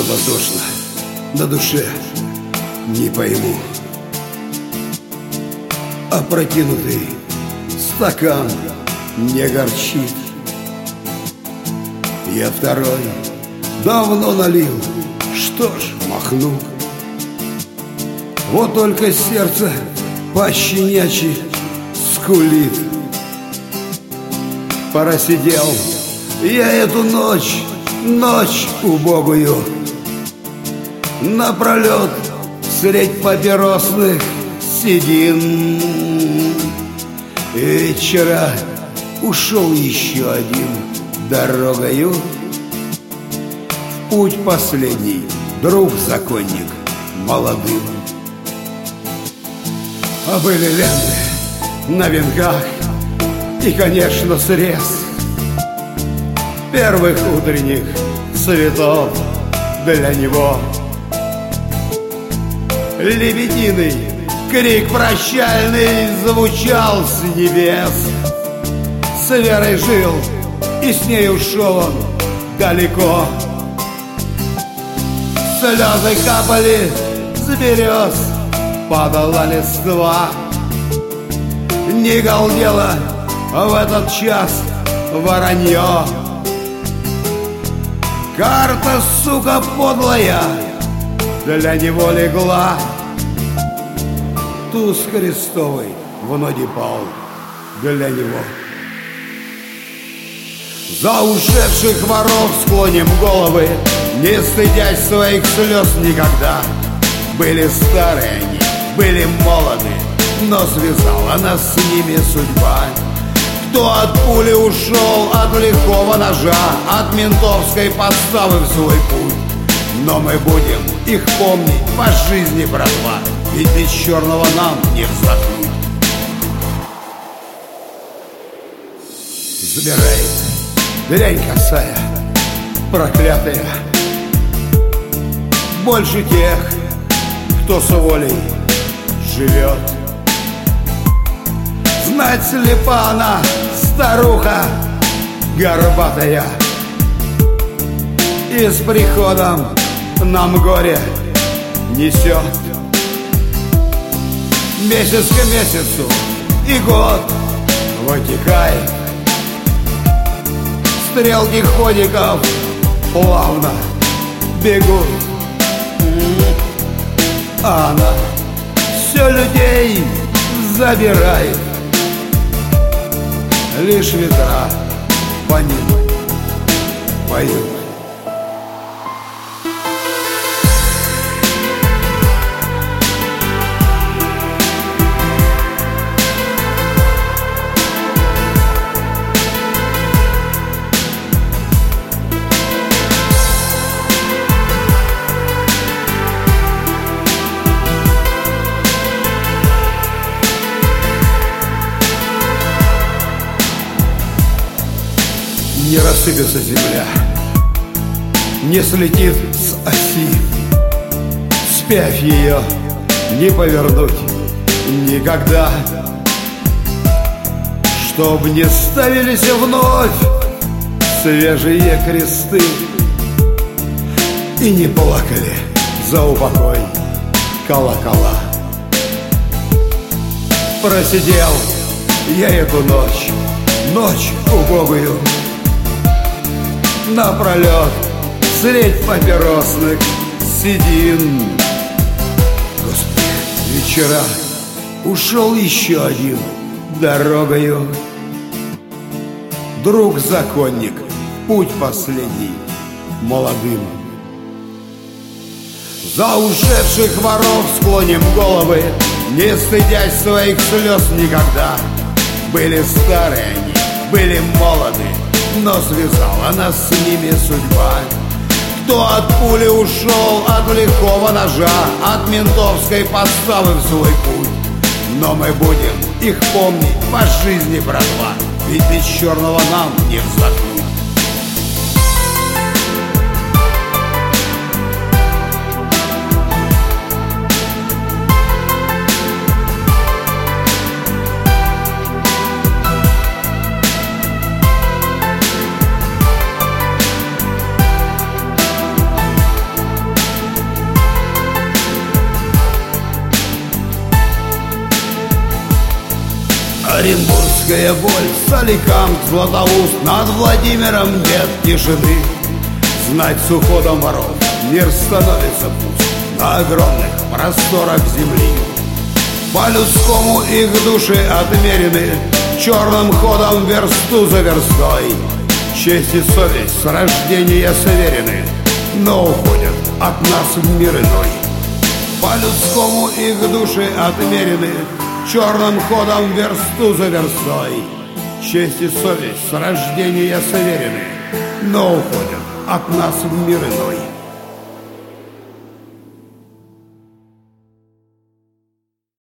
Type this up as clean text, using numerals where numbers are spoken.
Небо тошно, на душе не пойму. Опрокинутый стакан не горчит. Я второй давно налил, что ж, махну. Вот только сердце пощенячьи скулит. Просидел я эту ночь убогую напролет средь папиросных седин. И вчера ушел еще один дорогою в путь последний, друг-законник молодым. А были ленты на венках и, конечно, срез первых утренних цветов для него. Лебединый крик прощальный звучал с небес. С Верой жил, и с ней ушел он далеко. Слезы капали с берез, падала листва. Не галдело в этот час воронье. Карта, сука, подлая, для него легла. Туз крестовый в ноги пал для него. За ушедших воров склоним головы, не стыдясь своих слез никогда. Были старые они, были молоды, но связала нас с ними судьба. Кто от пули ушел, от лихого ножа, от ментовской подставы в свой путь. Но мы будем их помнить по жизни, братва, ведь без черного нам не вздохнуть. Забирает дрянь косая, проклятая, больше тех, кто с волей живет. Знать слепа она, старуха горбатая, и с приходом нам горе несет. Месяц к месяцу и год вытекает. Стрелки ходиков плавно бегут, а она все людей забирает. Лишь ветра по ним поют. Не рассыпется земля, не слетит с оси. Спявь ее не повернуть никогда, чтоб не ставились вновь свежие кресты и не плакали за упокой колокола. Просидел я эту ночь убогую напролет средь папиросных седин. Господи, вечера ушел еще один дорогою, друг-законник, путь последний молодым. За ушедших воров склоним головы, не стыдясь своих слез никогда. Были старые они, были молоды, но связала нас с ними судьба. Кто от пули ушел, от лихого ножа, от ментовской подставы в свой путь. Но мы будем их помнить по жизни, братва, ведь без черного нам не вздохнуть. Оренбургская боль, Соликамск, Златоуст, над Владимиром нет тишины. Знать, с уходом воров мир становится пуст на огромных просторах земли. По-людскому их души отмерены черным ходом версту за верстой. Честь и совесть с рождения сверены, но уходят от нас в мир иной. По-людскому их души отмерены черным ходом версту за верстой. Честь и совесть с рождения сверены, но уходят от нас в мир иной.